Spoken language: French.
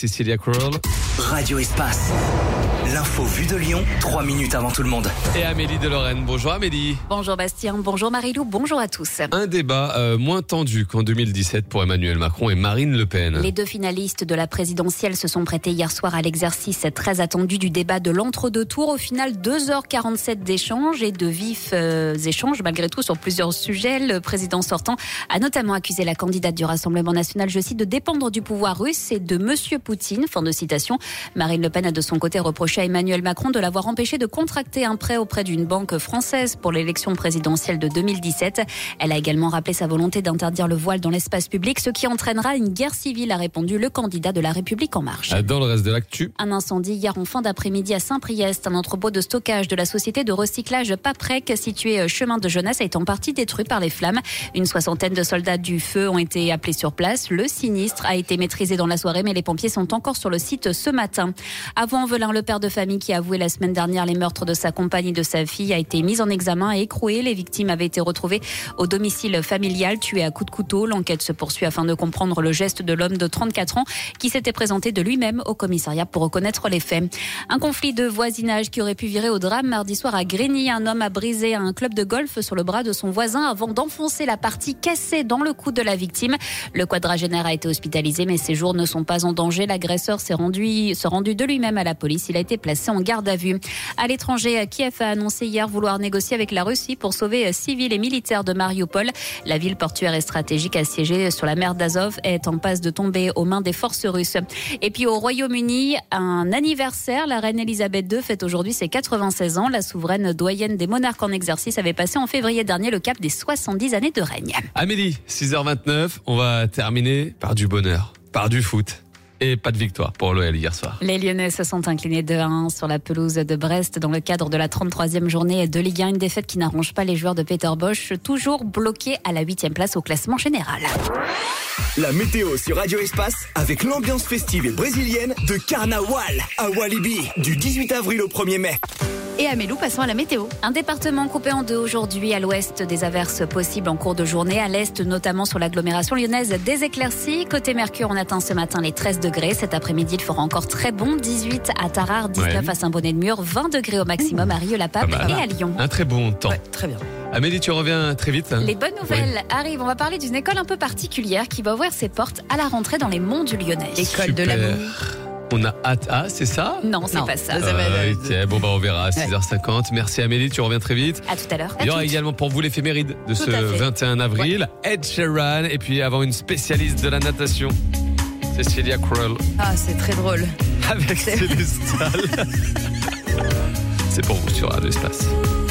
Cecilia Crowell. Radio Espace. L'info vue de Lyon, 3 minutes avant tout le monde. Et Amélie de Lorraine. Bonjour Amélie. Bonjour Bastien, bonjour Marilou, bonjour à tous. Un débat moins tendu qu'en 2017 pour Emmanuel Macron et Marine Le Pen. Les deux finalistes de la présidentielle se sont prêtés hier soir à l'exercice très attendu du débat de l'entre-deux tours. Au final, 2h47 d'échanges et de vifs échanges malgré tout sur plusieurs sujets. Le président sortant a notamment accusé la candidate du Rassemblement national, je cite, de dépendre du pouvoir russe et de Monsieur Poutine. Fin de citation. Marine Le Pen a de son côté reproché à Emmanuel Macron de l'avoir empêché de contracter un prêt auprès d'une banque française pour l'élection présidentielle de 2017. Elle a également rappelé sa volonté d'interdire le voile dans l'espace public, ce qui entraînera une guerre civile, a répondu le candidat de La République En Marche. Dans le reste de l'actu. Un incendie hier en fin d'après-midi à Saint-Priest. Un entrepôt de stockage de la société de recyclage Paprec, situé chemin de Jeunesse, a été en partie détruit par les flammes. Une soixantaine de soldats du feu ont été appelés sur place. Le sinistre a été maîtrisé dans la soirée, mais les pompiers sont encore sur le site ce matin. À Vaux-en-Velin, le père de famille qui a avoué la semaine dernière les meurtres de sa compagne et de sa fille a été mis en examen et écroué. Les victimes avaient été retrouvées au domicile familial, tuées à coups de couteau. L'enquête se poursuit afin de comprendre le geste de l'homme de 34 ans qui s'était présenté de lui-même au commissariat pour reconnaître les faits. Un conflit de voisinage qui aurait pu virer au drame mardi soir à Grigny. Un homme a brisé un club de golf sur le bras de son voisin avant d'enfoncer la partie cassée dans le cou de la victime. Le quadragénaire a été hospitalisé, mais ses jours ne sont pas en danger. L'agresseur s'est rendu de lui-même à la police. Il a été placé en garde à vue. À l'étranger, Kiev a annoncé hier vouloir négocier avec la Russie pour sauver civils et militaires de Mariupol. La ville portuaire et stratégique assiégée sur la mer d'Azov est en passe de tomber aux mains des forces russes. Et puis au Royaume-Uni, un anniversaire. La reine Elisabeth II fête aujourd'hui ses 96 ans. La souveraine doyenne des monarques en exercice avait passé en février dernier le cap des 70 années de règne. Amélie, 6h29, on va terminer par du bonheur, par du foot. Et pas de victoire pour l'OL hier soir. Les Lyonnais se sont inclinés 2-1 sur la pelouse de Brest dans le cadre de la 33e journée de Ligue 1. Une défaite qui n'arrange pas les joueurs de Peter Bosz, toujours bloqués à la 8e place au classement général. La météo sur Radio Espace avec l'ambiance festive et brésilienne de Carnaval à Walibi du 18 avril au 1er mai. Et Amélie, passons à la météo. Un département coupé en deux aujourd'hui. À l'ouest, des averses possibles en cours de journée. À l'est, notamment sur l'agglomération lyonnaise, des éclaircies. Côté Mercure, on atteint ce matin les 13 degrés. Cet après-midi, il fera encore très bon. 18 à Tarare, 19 à Saint-Bonnet-de-Mur, 20 degrés au maximum à Rieux-la-Pape et à Lyon. Un très bon temps. Ouais, très bien. Amélie, tu reviens très vite. Les bonnes nouvelles arrivent. On va parler d'une école un peu particulière qui va ouvrir ses portes à la rentrée dans les monts du Lyonnais. L'école de l'amour. On a hâte. Ah, c'est ça ? Non, c'est pas ça. Ok, bon, on verra à 6h50. Merci Amélie, tu reviens très vite. À tout à l'heure. Il y aura également pour vous l'éphéméride de ce à fait. 21 avril. Ed Sheeran, et puis avant une spécialiste de la natation, Cecilia Crowell. Ah, c'est très drôle. Avec Célestal. C'est pour vous sur Radio Espace.